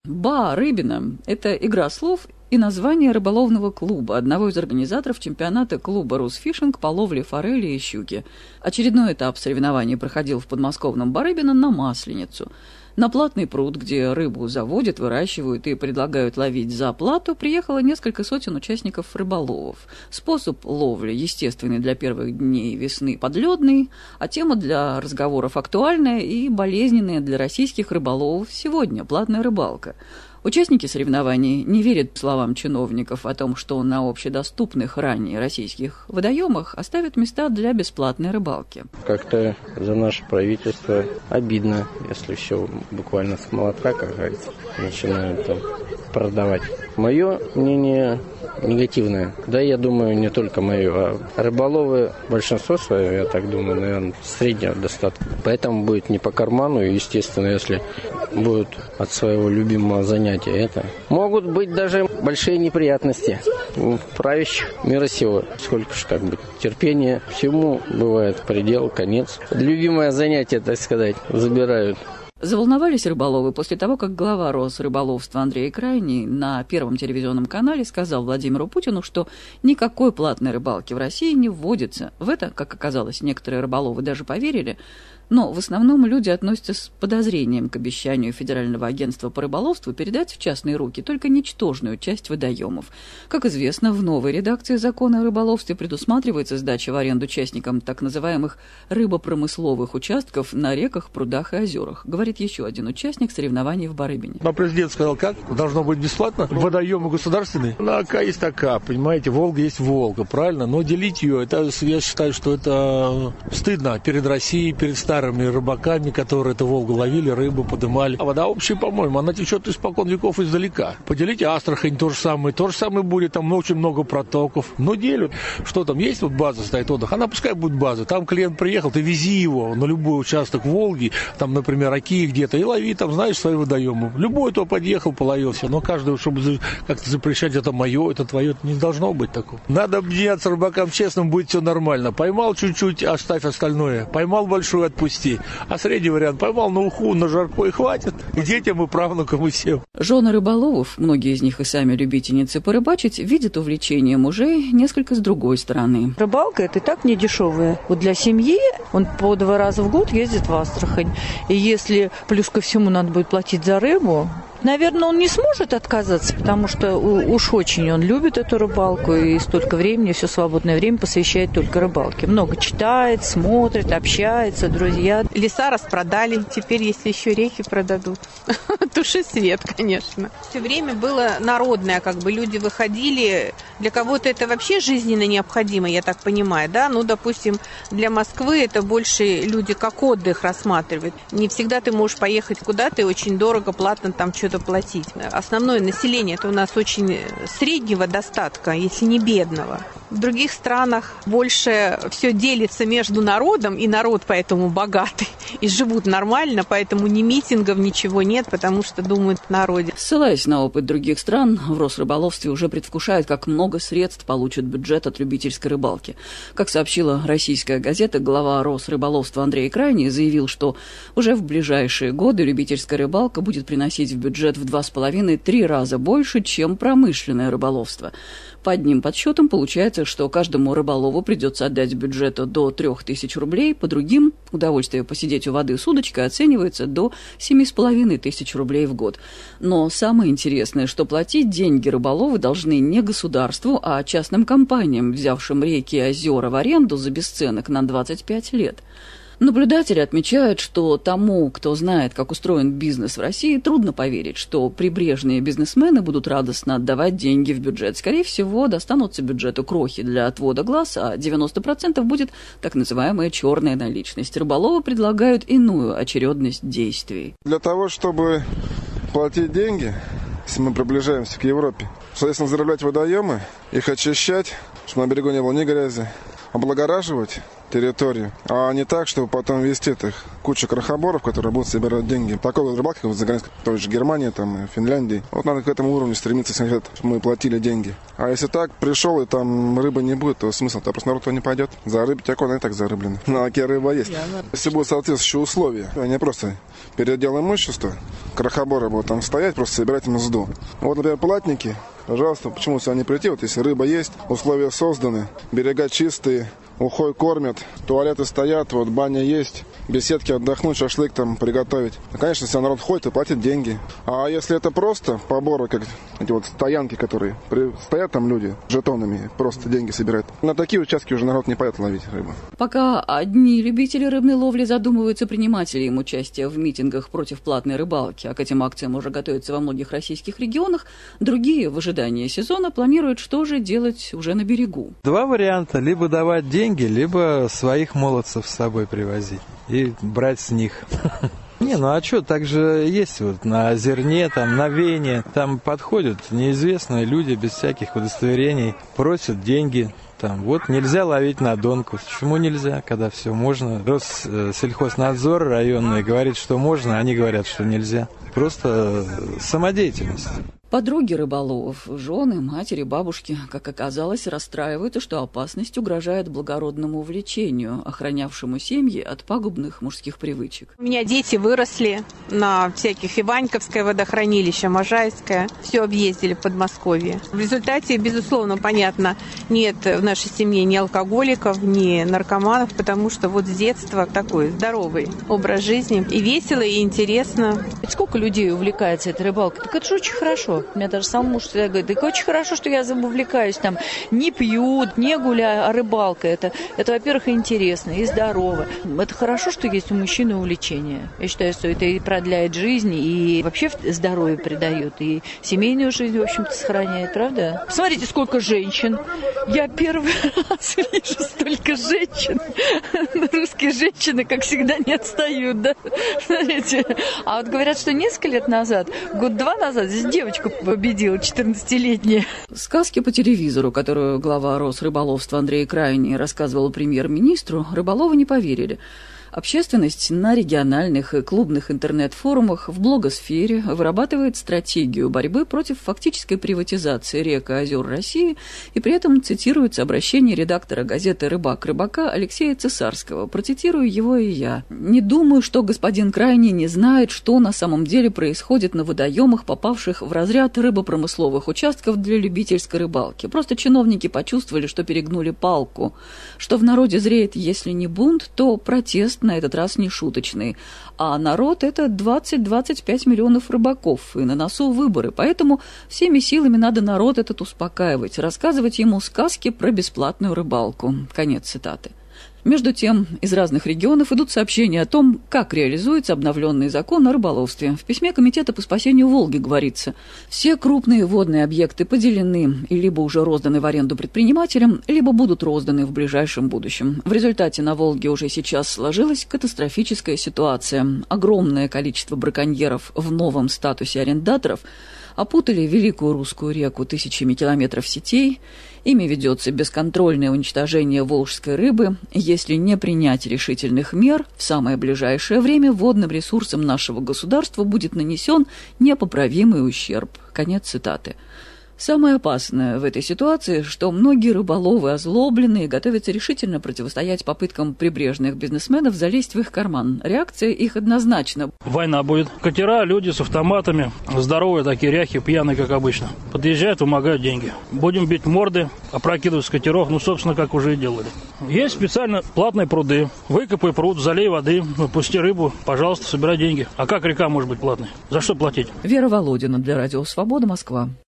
Ба-рыбина – это игра слов и название рыболовного клуба, одного из организаторов чемпионата клуба «Русфишинг» по ловле форели и щуки. Очередной этап соревнований проходил в подмосковном Барыбино на Масленицу. На платный пруд, где рыбу заводят, выращивают и предлагают ловить за плату, приехало несколько сотен участников-рыболовов. Способ ловли естественный для первых дней весны, подледный, а тема для разговоров актуальная и болезненная для российских рыболовов сегодня – платная рыбалка. Участники соревнований не верят словам чиновников о том, что на общедоступных ранее российских водоемах оставят места для бесплатной рыбалки. Как-то за наше правительство обидно, если все буквально с молотка, как говорится, начинают там продавать. Мое мнение негативное. Да, я думаю, не только мое, а рыболовы, большинство свое, я так думаю, наверное, среднего достатка. Поэтому будет не по карману, и, естественно, если будут от своего любимого занятия это. Могут быть даже большие неприятности у правящих мира сего. Сколько ж терпения, всему бывает предел, конец. Любимое занятие, так сказать, забирают. Заволновались рыболовы после того, как глава Росрыболовства Андрей Крайний на Первом телевизионном канале сказал Владимиру Путину, что никакой платной рыбалки в России не вводится. В это, как оказалось, некоторые рыболовы даже поверили. Но в основном люди относятся с подозрением к обещанию Федерального агентства по рыболовству передать в частные руки только ничтожную часть водоемов. Как известно, в новой редакции закона о рыболовстве предусматривается сдача в аренду частникам так называемых рыбопромысловых участков на реках, прудах и озерах, говорит еще один участник соревнований в Барыбине. Но президент сказал, как? Должно быть бесплатно? Водоемы государственные? Ну, ака есть ака, понимаете, Волга есть Волга, правильно? Но делить ее, это, я считаю, что это стыдно перед Россией, перед старыми рыбаками, которые эту Волгу ловили, рыбу подымали. А вода общая, по-моему, она течет испокон веков издалека. Поделите Астрахань, то же самое будет, там очень много протоков. Но делят. Что там, есть вот база стоит отдых, она пускай будет база. Там клиент приехал, ты вези его на любой участок Волги, там, например, Оки где-то, и лови там, знаешь, свои водоемы. Любой то подъехал, половил все. Но каждого, чтобы как-то запрещать, это мое, это твое, это не должно быть такого. Надо объединяться рыбакам честным, будет все нормально. Поймал чуть-чуть, оставь остальное. Поймал большую, отпусти. А средний вариант поймал на уху, на жарко и хватит. И детям, и правнукам, и всем. Жены рыболовов, многие из них и сами любительницы порыбачить, видят увлечение мужей несколько с другой стороны. Рыбалка – это и так не дешевая. Вот для семьи он по 2 раза в год ездит в Астрахань. И если плюс ко всему надо будет платить за рыбу, наверное, он не сможет отказаться, потому что уж очень он любит эту рыбалку и столько времени, все свободное время посвящает только рыбалке. Много читает, смотрит, общается, друзья. Леса распродали, теперь если еще реки продадут. Туши свет, конечно. Все время было народное, люди выходили. Для кого-то это вообще жизненно необходимо, я так понимаю, да? Ну, допустим, для Москвы это больше люди как отдых рассматривают. Не всегда ты можешь поехать куда-то, и очень дорого, платно там что-то платить. Основное население это у нас очень среднего достатка, если не бедного. В других странах больше все делится между народом, и народ поэтому богатый, и живут нормально, поэтому ни митингов, ничего нет, потому что думают о народе. Ссылаясь на опыт других стран, в Росрыболовстве уже предвкушают, как много средств получит бюджет от любительской рыбалки. Как сообщила российская газета, глава Росрыболовства Андрей Крайний заявил, что уже в ближайшие годы любительская рыбалка будет приносить в бюджет в 2,5-3 раза больше, чем промышленное рыболовство. По одним подсчетам получается, что каждому рыболову придется отдать бюджету до 3000 рублей, по другим удовольствие посидеть у воды с удочкой оценивается до 7500 рублей в год. Но самое интересное, что платить деньги рыболовы должны не государству, а частным компаниям, взявшим реки и озера в аренду за бесценок на 25 лет. Наблюдатели отмечают, что тому, кто знает, как устроен бизнес в России, трудно поверить, что прибрежные бизнесмены будут радостно отдавать деньги в бюджет. Скорее всего, достанутся бюджету крохи для отвода глаз, а 90% будет так называемая черная наличность. Рыболовы предлагают иную очередность действий. Для того, чтобы платить деньги, если мы приближаемся к Европе, соответственно, заравлять водоемы, их очищать, чтобы на берегу не было ни грязи, облагораживать территории, а не так, чтобы потом вести кучу крохоборов, которые будут собирать деньги. Такой рыбалки, как за границей, той же Германии, там, Финляндии. Вот надо к этому уровню стремиться, чтобы мы платили деньги. А если так, пришел и там рыбы не будет, то смысл? То просто народ не пойдет. Зарыбить, как он и так зарыблен. На оке рыба есть. Если будут соответствующие условия, а не просто передел имущества, крохоборы будут там стоять, просто собирать мзду. Вот, например, платники, пожалуйста, почему сюда не прийти? Вот если рыба есть, условия созданы, берега чистые, ухой кормят, туалеты стоят, вот баня есть, беседки отдохнуть, шашлык там приготовить. Ну, конечно, если народ ходит и платит деньги. А если это просто поборы, как эти вот стоянки, которые стоят там люди жетонами, просто деньги собирают. На такие участки уже народ не пойдет ловить рыбу. Пока одни любители рыбной ловли задумываются, принимать ли им участие в митингах против платной рыбалки, а к этим акциям уже готовятся во многих российских регионах, другие в ожидании сезона планируют, что же делать уже на берегу. Два варианта. Либо давать деньги, либо своих молодцев с собой привозить и брать с них. Не, ну а что, так же есть вот на Озерне, там, на Вене, там подходят неизвестные люди без всяких удостоверений, просят деньги. Там, вот нельзя ловить на донку. Почему нельзя, когда все можно? Россельхознадзор районный говорит, что можно, они говорят, что нельзя. Просто самодеятельность. Подруги рыболовов, жены, матери, бабушки, как оказалось, расстраиваются, что опасность угрожает благородному увлечению, охранявшему семьи от пагубных мужских привычек. У меня дети выросли на всяких Иваньковское водохранилище, Можайское. Все объездили в Подмосковье. В результате, безусловно, понятно, нет в нашей семье ни алкоголиков, ни наркоманов, потому что вот с детства такой здоровый образ жизни. И весело, и интересно. Сколько людей увлекается этой рыбалкой? Так это же очень хорошо. У меня даже сам муж всегда говорит, так очень хорошо, что я увлекаюсь, там, не пьют, не гуляю, а рыбалка. Это, во-первых, интересно и здорово. Это хорошо, что есть у мужчины увлечение. Я считаю, что это и продляет жизнь, и вообще здоровье придает, и семейную жизнь, в общем-то, сохраняет, правда? Смотрите, сколько женщин. Я первый раз вижу столько женщин. Русские женщины, как всегда, не отстают, да? Смотрите. А вот говорят, что несколько лет назад, год-два назад, здесь девочка победила, 14-летняя. Сказки по телевизору, которую глава Росрыболовства Андрей Крайний рассказывал премьер-министру, рыболовы не поверили. Общественность на региональных и клубных интернет-форумах в блогосфере вырабатывает стратегию борьбы против фактической приватизации рек и озер России и при этом цитируется обращение редактора газеты «Рыбак рыбака» Алексея Цесарского. Процитирую его и я. «Не думаю, что господин Крайний не знает, что на самом деле происходит на водоемах, попавших в разряд рыбопромысловых участков для любительской рыбалки. Просто чиновники почувствовали, что перегнули палку, что в народе зреет, если не бунт, то протест на этот раз не шуточный. А народ – это 20-25 миллионов рыбаков, и на носу выборы. Поэтому всеми силами надо народ этот успокаивать, рассказывать ему сказки про бесплатную рыбалку». Конец цитаты. Между тем, из разных регионов идут сообщения о том, как реализуется обновленный закон о рыболовстве. В письме Комитета по спасению Волги говорится, все крупные водные объекты поделены и либо уже розданы в аренду предпринимателям, либо будут розданы в ближайшем будущем. В результате на Волге уже сейчас сложилась катастрофическая ситуация. Огромное количество браконьеров в новом статусе арендаторов опутали великую русскую реку тысячами километров сетей. Ими ведется бесконтрольное уничтожение волжской рыбы. Если не принять решительных мер, в самое ближайшее время водным ресурсам нашего государства будет нанесен непоправимый ущерб. Конец цитаты. Самое опасное в этой ситуации, что многие рыболовы озлобленные готовятся решительно противостоять попыткам прибрежных бизнесменов залезть в их карман. Реакция их однозначна. Война будет. Катера, люди с автоматами, здоровые такие ряхи, пьяные, как обычно. Подъезжают, вымогают деньги. Будем бить морды, опрокидывать с катеров, собственно, как уже и делали. Есть специально платные пруды. Выкопай пруд, залей воды, пусти рыбу, пожалуйста, собирай деньги. А как река может быть платной? За что платить? Вера Володина для Радио Свобода, Москва.